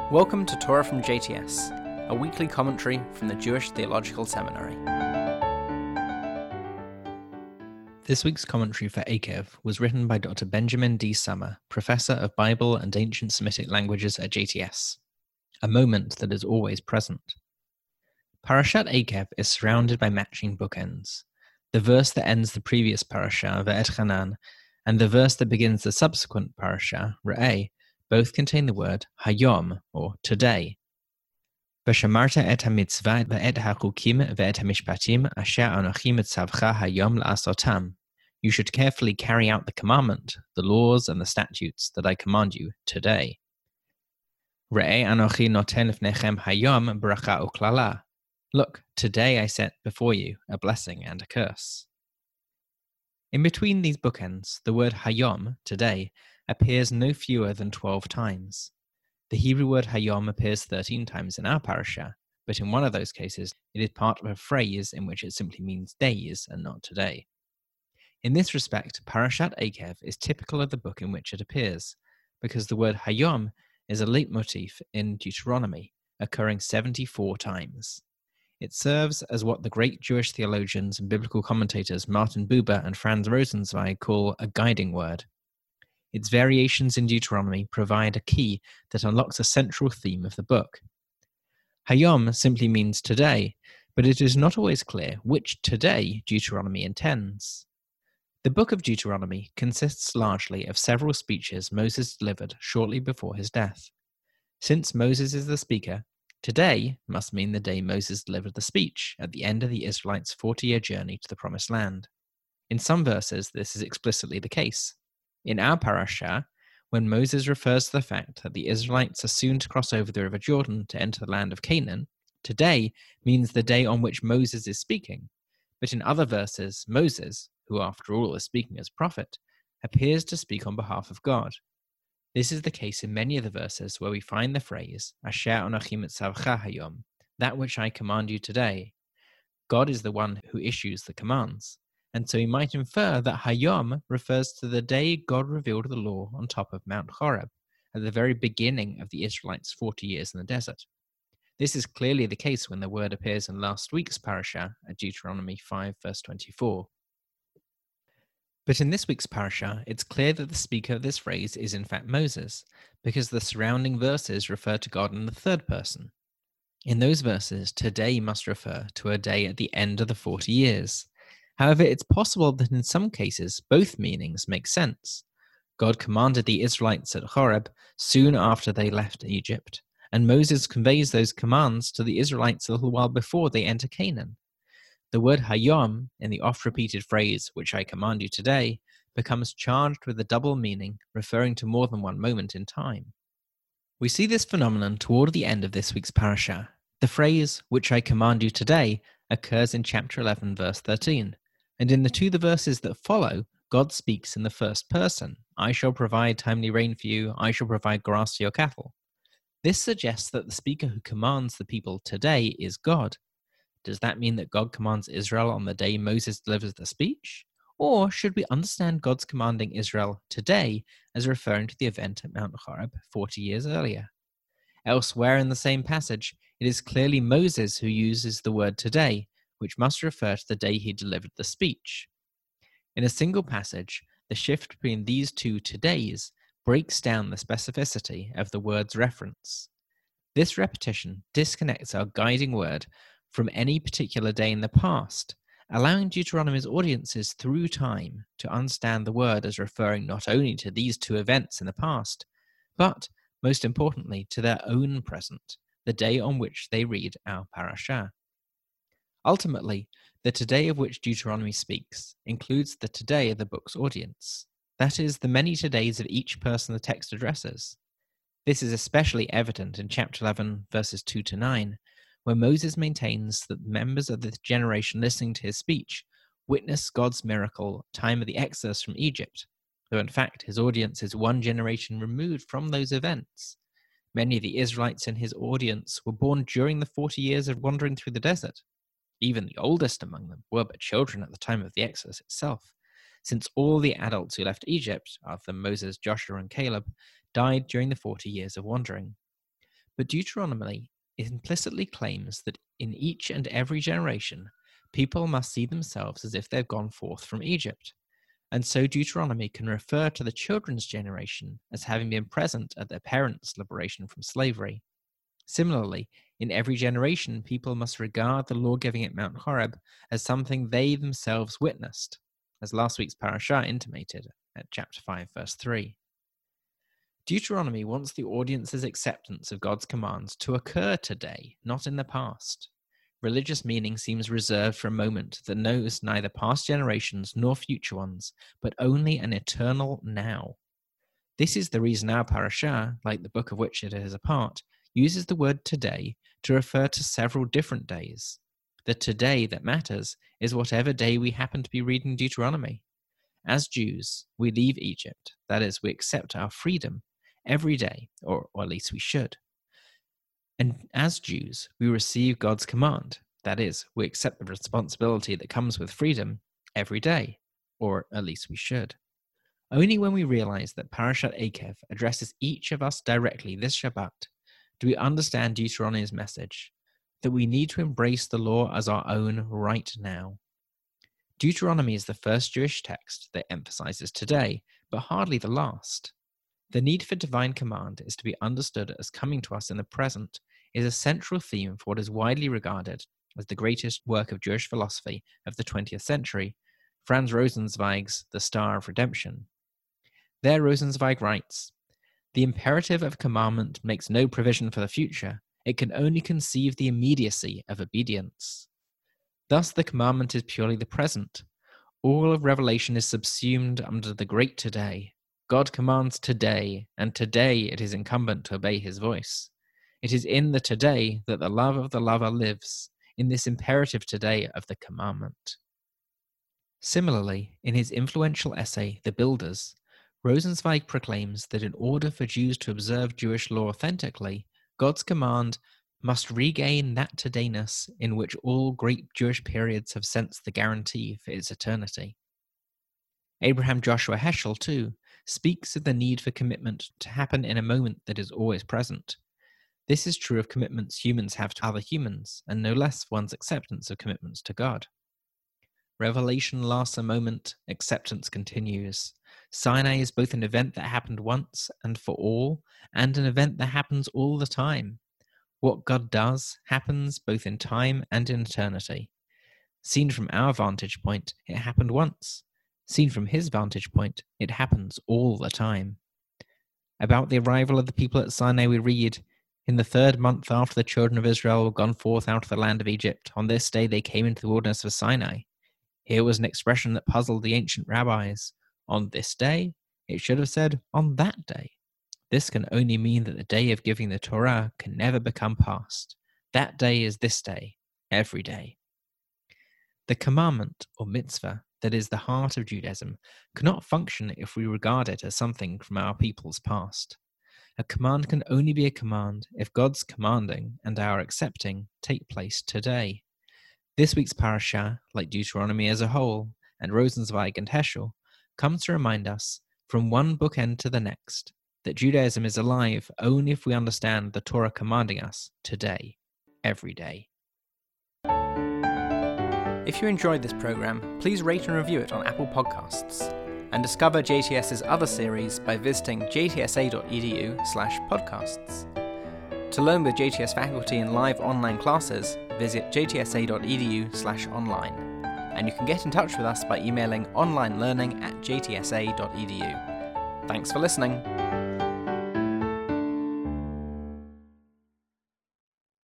Welcome to Torah from JTS, a weekly commentary from the Jewish Theological Seminary. This week's commentary for Akev was written by Dr. Benjamin D. Summer, Professor of Bible and Ancient Semitic Languages at JTS, a moment that is always present. Parashat Akev is surrounded by matching bookends. The verse that ends the previous parasha, Ve'et Hanan, and the verse that begins the subsequent parasha, Re'eh, both contain the word Hayom, or today. V'shamarta et ha-mitzvah ve'et ha-chukim ve'et ha-mishpatim asher anochi mitzavcha hayom la'asotam. You should carefully carry out the commandment, the laws and the statutes that I command you today. Re'eh anochi noten lefnechem hayom bracha u'klala. Look, today I set before you a blessing and a curse. In between these bookends, the word Hayom, today, appears no fewer than 12 times. The Hebrew word Hayom appears 13 times in our parasha, but in one of those cases, it is part of a phrase in which it simply means days and not today. In this respect, Parashat Akev is typical of the book in which it appears, because the word Hayom is a leitmotif in Deuteronomy, occurring 74 times. It serves as what the great Jewish theologians and biblical commentators Martin Buber and Franz Rosenzweig call a guiding word. Its variations in Deuteronomy provide a key that unlocks a central theme of the book. Hayom simply means today, but it is not always clear which today Deuteronomy intends. The book of Deuteronomy consists largely of several speeches Moses delivered shortly before his death. Since Moses is the speaker, today must mean the day Moses delivered the speech at the end of the Israelites' 40-year journey to the Promised Land. In some verses, this is explicitly the case. In our parasha, when Moses refers to the fact that the Israelites are soon to cross over the river Jordan to enter the land of Canaan, today means the day on which Moses is speaking. But in other verses, Moses, who after all is speaking as prophet, appears to speak on behalf of God. This is the case in many of the verses where we find the phrase, Asher anochi mitzavcha hayom, that which I command you today. God is the one who issues the commands. And so we might infer that Hayom refers to the day God revealed the law on top of Mount Horeb, at the very beginning of the Israelites' 40 years in the desert. This is clearly the case when the word appears in last week's parasha at Deuteronomy 5, verse 24. But in this week's parasha, it's clear that the speaker of this phrase is in fact Moses, because the surrounding verses refer to God in the third person. In those verses, today must refer to a day at the end of the 40 years. However, it's possible that in some cases both meanings make sense. God commanded the Israelites at Horeb soon after they left Egypt, and Moses conveys those commands to the Israelites a little while before they enter Canaan. The word Hayom, in the oft-repeated phrase, which I command you today, becomes charged with a double meaning, referring to more than one moment in time. We see this phenomenon toward the end of this week's parasha. The phrase, which I command you today, occurs in chapter 11, verse 13. And in the verses that follow, God speaks in the first person. I shall provide timely rain for you. I shall provide grass for your cattle. This suggests that the speaker who commands the people today is God. Does that mean that God commands Israel on the day Moses delivers the speech? Or should we understand God's commanding Israel today as referring to the event at Mount Horeb 40 years earlier? Elsewhere in the same passage, it is clearly Moses who uses the word today, which must refer to the day he delivered the speech. In a single passage, the shift between these two todays breaks down the specificity of the word's reference. This repetition disconnects our guiding word from any particular day in the past, allowing Deuteronomy's audiences through time to understand the word as referring not only to these two events in the past, but, most importantly, to their own present, the day on which they read our parasha. Ultimately, the today of which Deuteronomy speaks includes the today of the book's audience, that is, the many todays of each person the text addresses. This is especially evident in chapter 11, verses 2 to 9, where Moses maintains that members of the generation listening to his speech witness God's miracle time of the exodus from Egypt, though in fact his audience is one generation removed from those events. Many of the Israelites in his audience were born during the 40 years of wandering through the desert. Even the oldest among them were but children at the time of the Exodus itself, since all the adults who left Egypt, other than Moses, Joshua, and Caleb, died during the 40 years of wandering. But Deuteronomy implicitly claims that in each and every generation, people must see themselves as if they've gone forth from Egypt. And so Deuteronomy can refer to the children's generation as having been present at their parents' liberation from slavery. Similarly, in every generation, people must regard the law giving at Mount Horeb as something they themselves witnessed, as last week's parashah intimated at chapter 5, verse 3. Deuteronomy wants the audience's acceptance of God's commands to occur today, not in the past. Religious meaning seems reserved for a moment that knows neither past generations nor future ones, but only an eternal now. This is the reason our parashah, like the book of which it is a part, uses the word today to refer to several different days. The today that matters is whatever day we happen to be reading Deuteronomy. As Jews, we leave Egypt, that is, we accept our freedom every day, or at least we should. And as Jews, we receive God's command, that is, we accept the responsibility that comes with freedom every day, or at least we should. Only when we realize that Parashat Eikev addresses each of us directly this Shabbat do we understand Deuteronomy's message, that we need to embrace the law as our own right now. Deuteronomy is the first Jewish text that emphasizes today, but hardly the last. The need for divine command is to be understood as coming to us in the present is a central theme for what is widely regarded as the greatest work of Jewish philosophy of the 20th century, Franz Rosenzweig's The Star of Redemption. There Rosenzweig writes, "The imperative of commandment makes no provision for the future. It can only conceive the immediacy of obedience. Thus the commandment is purely the present. All of revelation is subsumed under the great today. God commands today, and today it is incumbent to obey his voice. It is in the today that the love of the lover lives, in this imperative today of the commandment." Similarly, in his influential essay, The Builders, Rosenzweig proclaims that in order for Jews to observe Jewish law authentically, God's command must regain that todayness in which all great Jewish periods have sensed the guarantee for its eternity. Abraham Joshua Heschel, too, speaks of the need for commitment to happen in a moment that is always present. This is true of commitments humans have to other humans, and no less one's acceptance of commitments to God. Revelation lasts a moment, acceptance continues. Sinai is both an event that happened once and for all, and an event that happens all the time. What God does happens both in time and in eternity. Seen from our vantage point, it happened once. Seen from his vantage point, it happens all the time. About the arrival of the people at Sinai we read, "In the 3rd month after the children of Israel were gone forth out of the land of Egypt, on this day they came into the wilderness of Sinai." Here was an expression that puzzled the ancient rabbis. On this day? It should have said, on that day. This can only mean that the day of giving the Torah can never become past. That day is this day, every day. The commandment, or mitzvah, that is the heart of Judaism, cannot function if we regard it as something from our people's past. A command can only be a command if God's commanding and our accepting take place today. This week's parashah, like Deuteronomy as a whole, and Rosenzweig and Heschel, comes to remind us, from one bookend to the next, that Judaism is alive only if we understand the Torah commanding us today, every day. If you enjoyed this program, please rate and review it on Apple Podcasts, and discover JTS's other series by visiting jtsa.edu/podcasts. To learn with JTS faculty in live online classes, visit jtsa.edu/online, and you can get in touch with us by emailing onlinelearning@jtsa.edu. Thanks for listening.